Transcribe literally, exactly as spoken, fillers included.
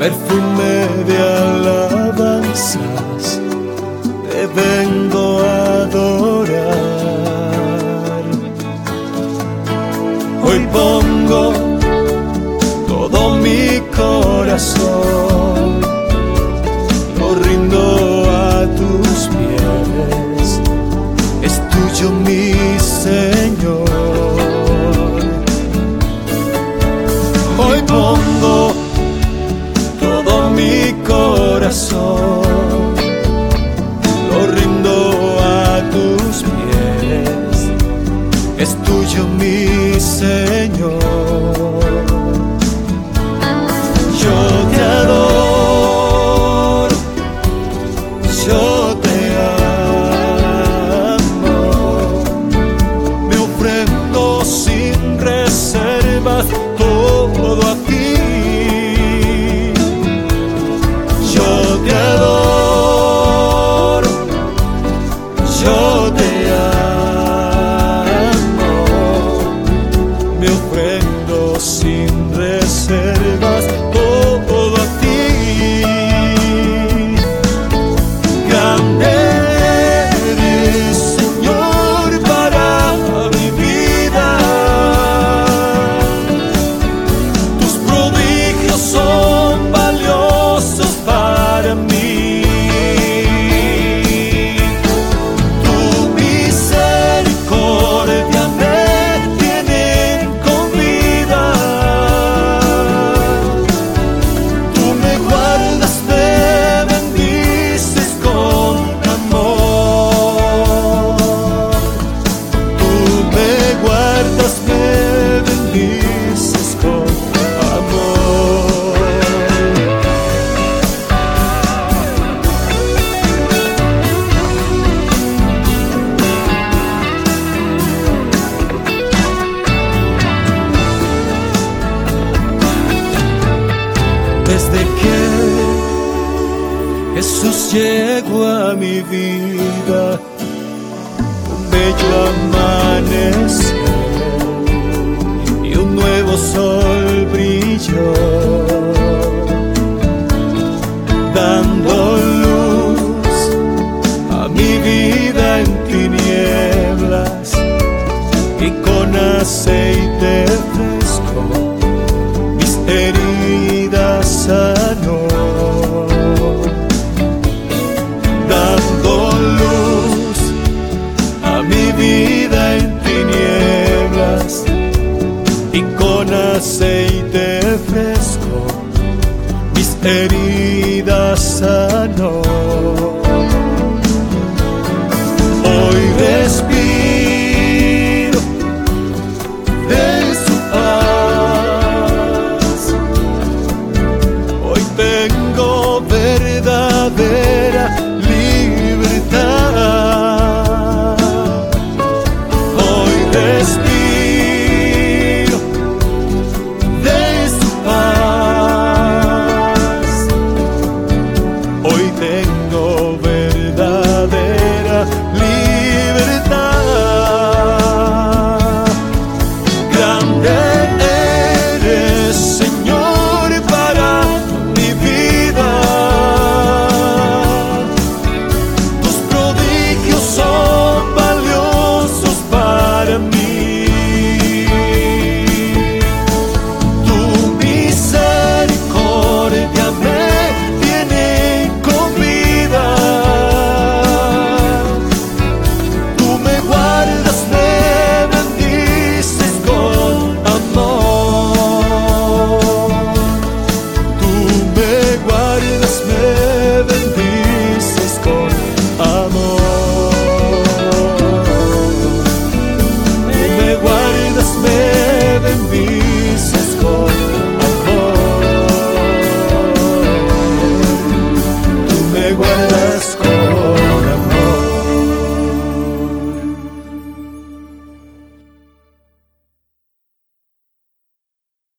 perfume de alabanzas, te vengo a adorar. Hoy pongo todo mi corazón, lo rindo a tus pies, es tuyo mi Señor. Hoy pongo todo mi corazón, lo rindo a tus pies, es tuyo mi Señor. Yo te adoro, yo te amo, me ofrendo sin reservas todo a ti. Yo te adoro, yo te amo, me ofrendo sin reservas todo a ti. Grande eres, Señor, para mi vida. Tus prodigios son valiosos para mí. Tu misericordia me tiene con vida. Tú me guardas, me bendices con amor. Tú me guardas, me bendices con amor. Desde que Jesús llegó a mi vida, un bello amanecer y un nuevo sol brilló, dando luz a mi vida en tinieblas, y con aceite fresco mis heridas sanó, dando luz a mi vida en tinieblas, y con aceite fresco mis heridas sanó. Hoy respiro de su paz, hoy tengo verdadera libertad. Hoy respiro de su paz, hoy tengo verdadera libertad. Grande eres, Señor, para mi vida. Tus prodigios son valiosos para mí. Tu misericordia me tiene con vida. Tú me guardas, me bendices con amor. Tú me guardas, me bendices con amor. Tú me guardas, me bendices con amor. Tú me guardas